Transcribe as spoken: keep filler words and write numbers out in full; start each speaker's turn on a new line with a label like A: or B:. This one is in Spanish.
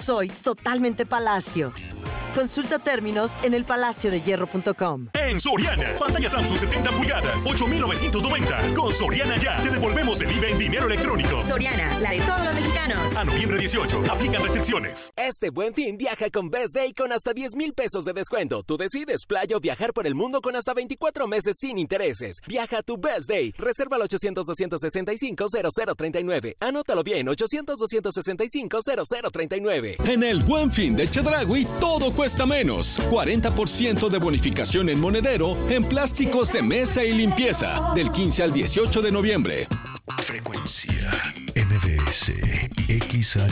A: soy totalmente Palacio. Consulta términos en el palacio de hierro punto com.
B: En Soriana, pantalla Samsung setenta pulgadas, ocho mil novecientos noventa. Con Soriana Ya, te devolvemos el I V A en dinero electrónico.
C: Soriana, la de todos los mexicanos.
B: A noviembre dieciocho, aplican restricciones.
D: Este Buen Fin viaja con Best Day con hasta diez mil pesos de descuento. Tú decides playa o viajar por el mundo con hasta veinticuatro meses sin intereses. Viaja a tu Best Day. Reserva al ochocientos, doscientos sesenta y cinco, cero cero treinta y nueve. Anótalo bien, ochocientos, doscientos sesenta y cinco, cero cero treinta y nueve.
E: En el Buen Fin de Chedraui, todo cuesta menos. cuarenta por ciento de bonificación en monedero en plásticos de mesa y limpieza. Del quince al dieciocho de noviembre.
F: Frecuencia M B S X H.